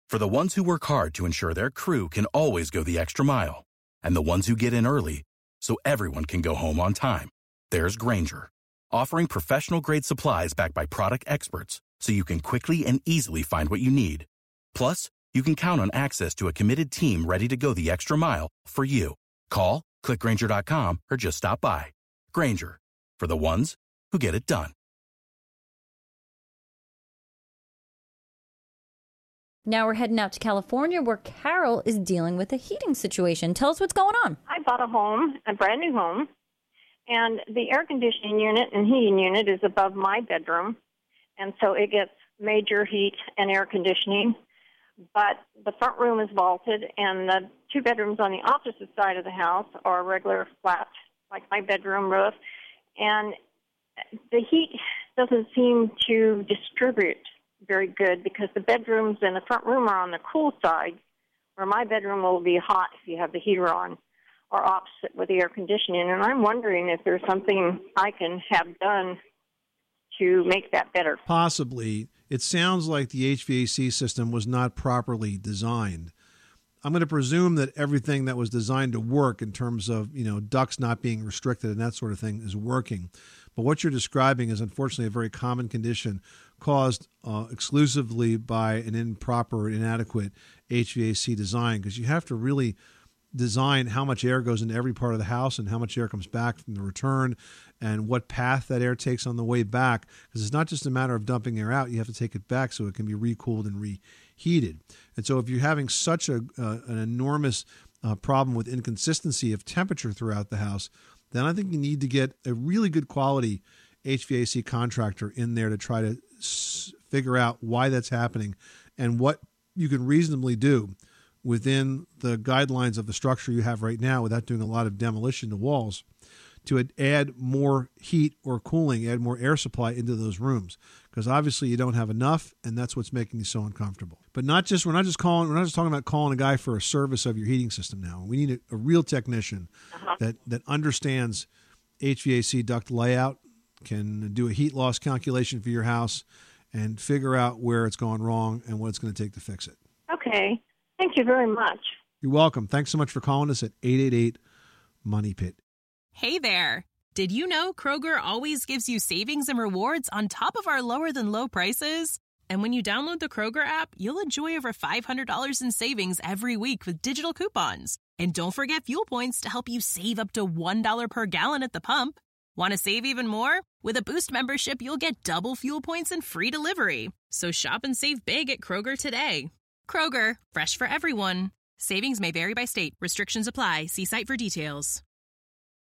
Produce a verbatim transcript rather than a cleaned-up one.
For the ones who work hard to ensure their crew can always go the extra mile, and the ones who get in early so everyone can go home on time, there's Grainger, offering professional-grade supplies backed by product experts so you can quickly and easily find what you need. Plus, you can count on access to a committed team ready to go the extra mile for you. Call, click Grainger dot com, or just stop by. Grainger, for the ones who get it done. Now we're heading out to California, where Carol is dealing with a heating situation. Tell us what's going on. I bought a home, a brand new home, and the air conditioning unit and heating unit is above my bedroom, and so it gets major heat and air conditioning. But the front room is vaulted, and the two bedrooms on the opposite side of the house are regular flat, like my bedroom roof, and the heat doesn't seem to distribute very good because the bedrooms in the front room are on the cool side, where my bedroom will be hot if you have the heater on, or opposite with the air conditioning. And I'm wondering if there's something I can have done to make that better. Possibly. It sounds like the H V A C system was not properly designed. I'm going to presume that everything that was designed to work in terms of, you know, ducts not being restricted and that sort of thing is working. But what you're describing is unfortunately a very common condition caused uh, exclusively by an improper, inadequate H V A C design, because you have to really design how much air goes into every part of the house and how much air comes back from the return and what path that air takes on the way back, because it's not just a matter of dumping air out. You have to take it back so it can be recooled and reheated. And so if you're having such a uh, an enormous uh, problem with inconsistency of temperature throughout the house, then I think you need to get a really good quality H V A C contractor in there to try to s- figure out why that's happening and what you can reasonably do within the guidelines of the structure you have right now without doing a lot of demolition to walls to add more heat or cooling, add more air supply into those rooms. Because obviously you don't have enough, and that's what's making you so uncomfortable. But not just we're not just calling we're not just talking about calling a guy for a service of your heating system now. We need a, a real technician uh-huh. that, that understands H V A C duct layout, can do a heat loss calculation for your house, and figure out where it's gone wrong and what it's going to take to fix it. Okay. Thank you very much. You're welcome. Thanks so much for calling us at eight eight eight, money pit. Hey there. Did you know Kroger always gives you savings and rewards on top of our lower-than-low prices? And when you download the Kroger app, you'll enjoy over five hundred dollars in savings every week with digital coupons. And don't forget fuel points to help you save up to one dollar per gallon at the pump. Want to save even more? With a Boost membership, you'll get double fuel points and free delivery. So shop and save big at Kroger today. Kroger, fresh for everyone. Savings may vary by state. Restrictions apply. See site for details.